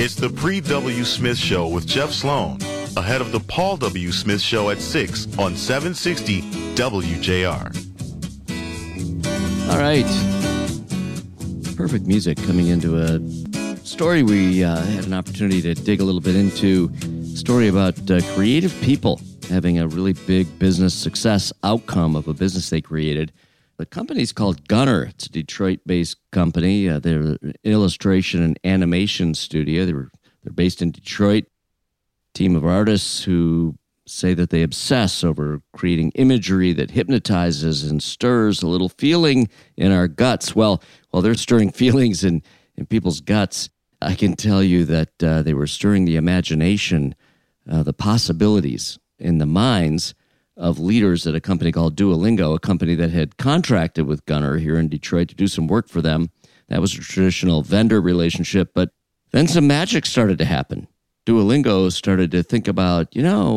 It's the Pre-W. Smith Show with Jeff Sloan, ahead of the Paul W. Smith Show at 6 on 760 WJR. All right. Perfect music coming into a story we had an opportunity to dig a little bit into. Story about creative people having a really big business success outcome of a business they created. The company's called Gunnar. It's a Detroit-based company. They're an illustration and animation studio. They're based in Detroit. Team of artists who say that they obsess over creating imagery that hypnotizes and stirs a little feeling in our guts. Well, while they're stirring feelings in people's guts, I can tell you that they were stirring the imagination, the possibilities in the minds of leaders at a company called Duolingo, a company that had contracted with Gunnar here in Detroit to do some work for them. That was a traditional vendor relationship, but then some magic started to happen. Duolingo started to think about,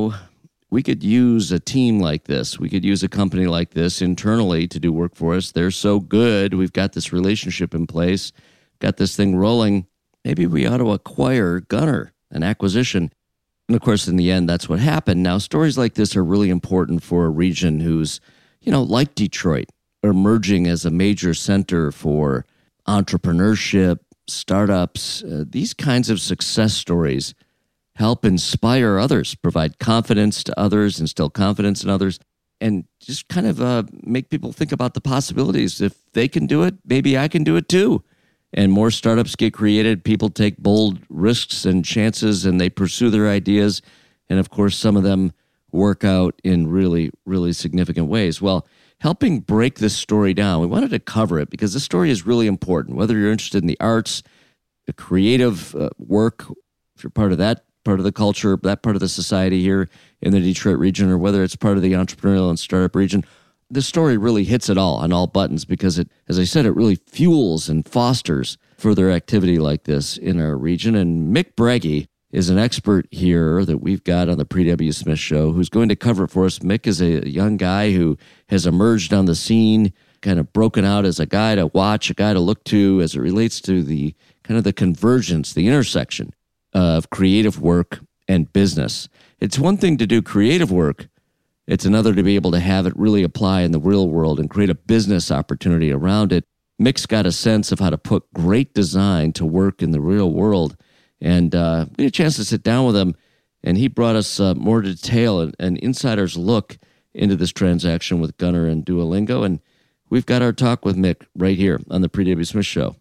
we could use a team like this. We could use a company like this internally to do work for us. They're so good. We've got this relationship in place, got this thing rolling. Maybe we ought to acquire Gunnar, an acquisition. And of course, in the end, that's what happened. Now, stories like this are really important for a region who's, like Detroit, emerging as a major center for entrepreneurship, startups. These kinds of success stories help inspire others, provide confidence to others, instill confidence in others, and just kind of make people think about the possibilities. If they can do it, maybe I can do it too. And more startups get created. People take bold risks and chances, and they pursue their ideas. And of course, some of them work out in really, really significant ways. Well, helping break this story down, we wanted to cover it because this story is really important. Whether you're interested in the arts, the creative work, if you're part of that part of the culture, that part of the society here in the Detroit region, or whether it's part of the entrepreneurial and startup region, this story really hits it all on all buttons because it, as I said, it really fuels and fosters further activity like this in our region. And Mick Breggy is an expert here that we've got on the Pre-W. Smith Show who's going to cover it for us. Mick is a young guy who has emerged on the scene, kind of broken out as a guy to watch, a guy to look to as it relates to the kind of the convergence, the intersection of creative work and business. It's one thing to do creative work. It's another to be able to have it really apply in the real world and create a business opportunity around it. Mick's got a sense of how to put great design to work in the real world. And we had a chance to sit down with him, and he brought us more detail and an insider's look into this transaction with Gunnar and Duolingo. And we've got our talk with Mick right here on the Pre-W. Smith Show.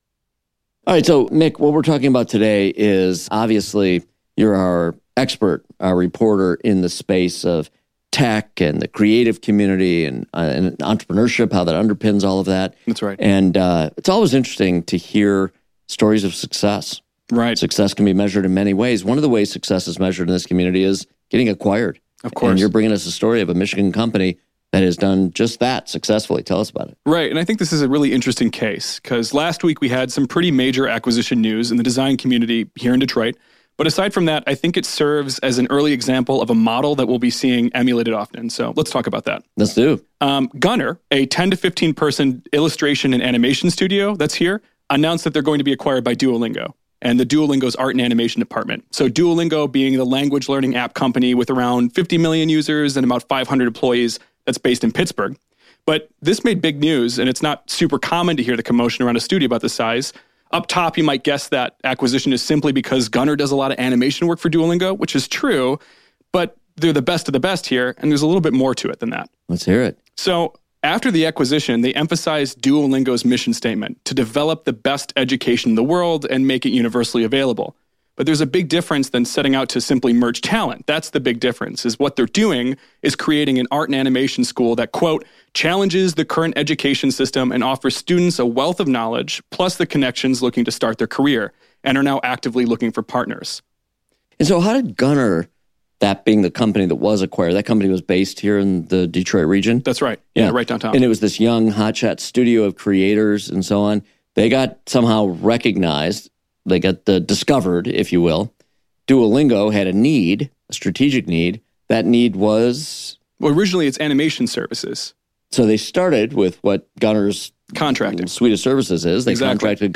All right, so Mick, what we're talking about today is obviously you're our expert, our reporter in the space of tech and the creative community and entrepreneurship, how that underpins all of that. That's right. And it's always interesting to hear stories of success. Right. Success can be measured in many ways. One of the ways success is measured in this community is getting acquired. Of course. And you're bringing us a story of a Michigan company that has done just that successfully. Tell us about it. Right. And I think this is a really interesting case because last week we had some pretty major acquisition news in the design community here in Detroit. But aside from that, I think it serves as an early example of a model that we'll be seeing emulated often. So let's talk about that. Let's do. Gunnar, a 10 to 15 person illustration and animation studio that's here, announced that they're going to be acquired by Duolingo and the Duolingo's art and animation department. So Duolingo being the language learning app company with around 50 million users and about 500 employees that's based in Pittsburgh. But this made big news, and it's not super common to hear the commotion around a studio about this size. Up top, you might guess that acquisition is simply because Gunnar does a lot of animation work for Duolingo, which is true, but they're the best of the best here, and there's a little bit more to it than that. Let's hear it. So after the acquisition, they emphasized Duolingo's mission statement to develop the best education in the world and make it universally available. But there's a big difference than setting out to simply merge talent. That's the big difference, is what they're doing is creating an art and animation school that, quote, challenges the current education system and offers students a wealth of knowledge, plus the connections looking to start their career, and are now actively looking for partners. And so how did Gunnar, that being the company that was acquired, that company was based here in the Detroit region? That's right. Yeah, right downtown. And it was this young hotshot studio of creators and so on. They got somehow recognized. They got discovered, if you will. Duolingo had a need, a strategic need. That need was? Well, originally it's animation services. So they started with what Gunnar's contracted suite of services is. They contracted Gunnar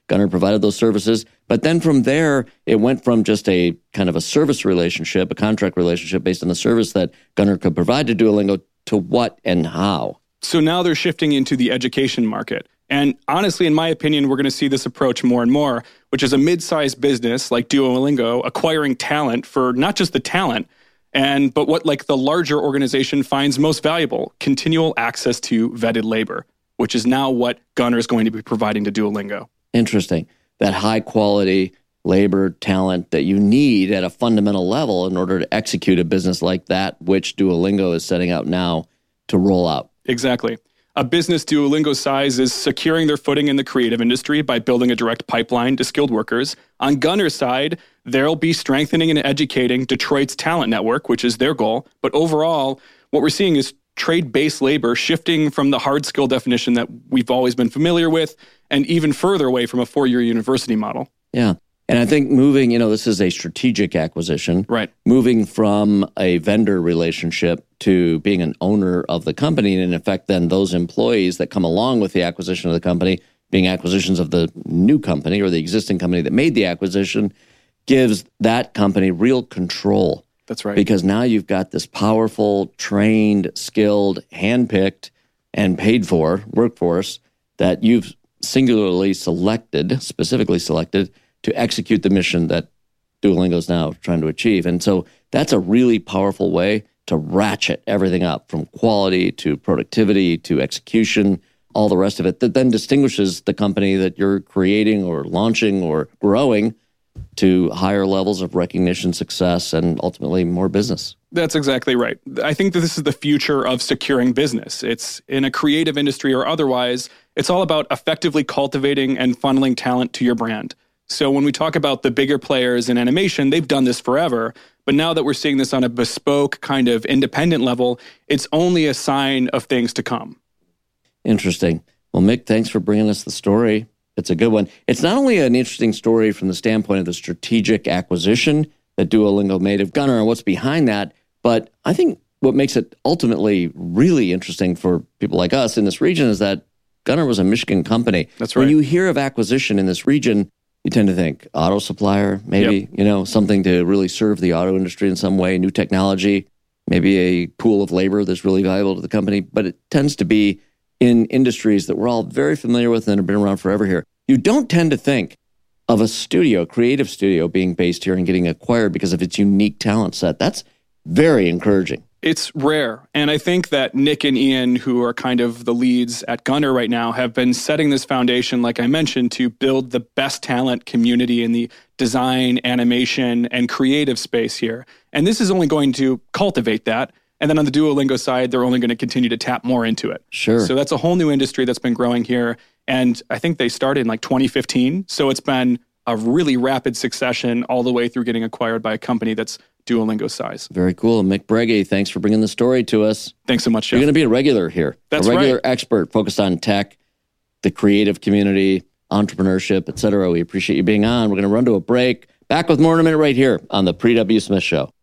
Gunnar provided those services. But then from there, it went from just a kind of a service relationship, a contract relationship based on the service that Gunnar could provide to Duolingo, to what and how. So now they're shifting into the education market. And honestly, in my opinion, we're going to see this approach more and more, which is a mid-sized business like Duolingo acquiring talent for not just the talent, but what like the larger organization finds most valuable, continual access to vetted labor, which is now what Gunnar is going to be providing to Duolingo. Interesting. That high quality labor talent that you need at a fundamental level in order to execute a business like that, which Duolingo is setting out now to roll out. Exactly. A business Duolingo size is securing their footing in the creative industry by building a direct pipeline to skilled workers. On Gunnar's side, they'll be strengthening and educating Detroit's talent network, which is their goal. But overall, what we're seeing is trade-based labor shifting from the hard skill definition that we've always been familiar with and even further away from a 4-year university model. Yeah. And I think moving, this is a strategic acquisition. Right. Moving from a vendor relationship to being an owner of the company, and in effect, then those employees that come along with the acquisition of the company being acquisitions of the new company or the existing company that made the acquisition, gives that company real control. That's right. Because now you've got this powerful, trained, skilled, handpicked, and paid for workforce that you've specifically selected to execute the mission that Duolingo is now trying to achieve. And so that's a really powerful way to ratchet everything up from quality to productivity to execution, all the rest of it, that then distinguishes the company that you're creating or launching or growing to higher levels of recognition, success, and ultimately more business. That's exactly right. I think that this is the future of securing business. It's in a creative industry or otherwise, it's all about effectively cultivating and funneling talent to your brand. So when we talk about the bigger players in animation, they've done this forever. But now that we're seeing this on a bespoke kind of independent level, it's only a sign of things to come. Interesting. Well, Mick, thanks for bringing us the story. It's a good one. It's not only an interesting story from the standpoint of the strategic acquisition that Duolingo made of Gunnar and what's behind that, but I think what makes it ultimately really interesting for people like us in this region is that Gunnar was a Michigan company. That's right. When you hear of acquisition in this region, you tend to think auto supplier, maybe, something to really serve the auto industry in some way, new technology, maybe a pool of labor that's really valuable to the company. But it tends to be in industries that we're all very familiar with and have been around forever here. You don't tend to think of a studio, creative studio, being based here and getting acquired because of its unique talent set. That's very encouraging. It's rare. And I think that Nick and Ian, who are kind of the leads at Gunnar right now, have been setting this foundation, like I mentioned, to build the best talent community in the design, animation, and creative space here. And this is only going to cultivate that. And then on the Duolingo side, they're only going to continue to tap more into it. Sure. So that's a whole new industry that's been growing here. And I think they started in like 2015. So it's been a really rapid succession all the way through getting acquired by a company that's Duolingo size. Very cool. Mick Breggy, thanks for bringing the story to us. Thanks so much, Jeff. You're going to be a regular here. That's a regular right. expert focused on tech, the creative community, entrepreneurship, et cetera. We appreciate you being on. We're going to run to a break. Back with more in a minute right here on the Pre W. Smith Show.